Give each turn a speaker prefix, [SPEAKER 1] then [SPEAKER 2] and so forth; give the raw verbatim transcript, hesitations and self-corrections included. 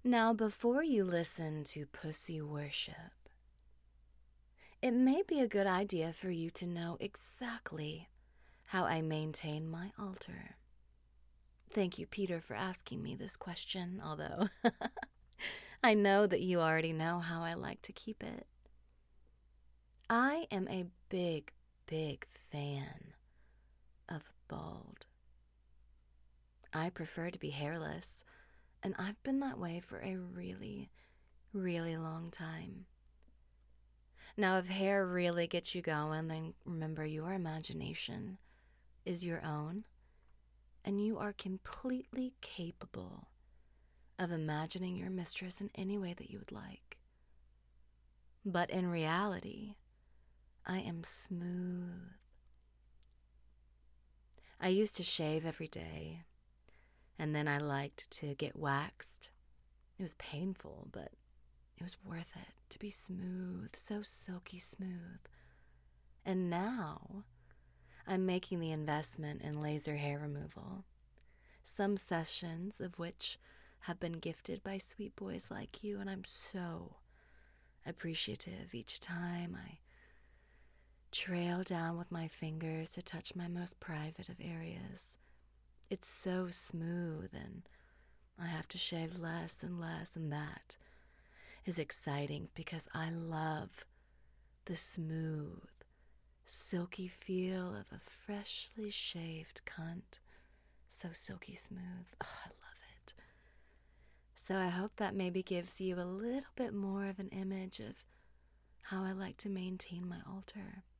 [SPEAKER 1] Now, before you listen to pussy worship, it may be a good idea for you to know exactly how I maintain my altar. Thank you, Peter, for asking me this question, although I know that you already know how I like to keep it. I am a big, big fan of bald. I prefer to be hairless, and I've been that way for a really, really long time. Now, if hair really gets you going, then remember your imagination is your own, and you are completely capable of imagining your mistress in any way that you would like. But in reality, I am smooth. I used to shave every day, and then I liked to get waxed. It was painful, but it was worth it to be smooth, so silky smooth. And now I'm making the investment in laser hair removal, some sessions of which have been gifted by sweet boys like you, and I'm so appreciative each time I trail down with my fingers to touch my most private of areas. It's so smooth, and I have to shave less and less, and that is exciting because I love the smooth, silky feel of a freshly shaved cunt. So silky smooth. Oh, I love it. So I hope that maybe gives you a little bit more of an image of how I like to maintain my altar.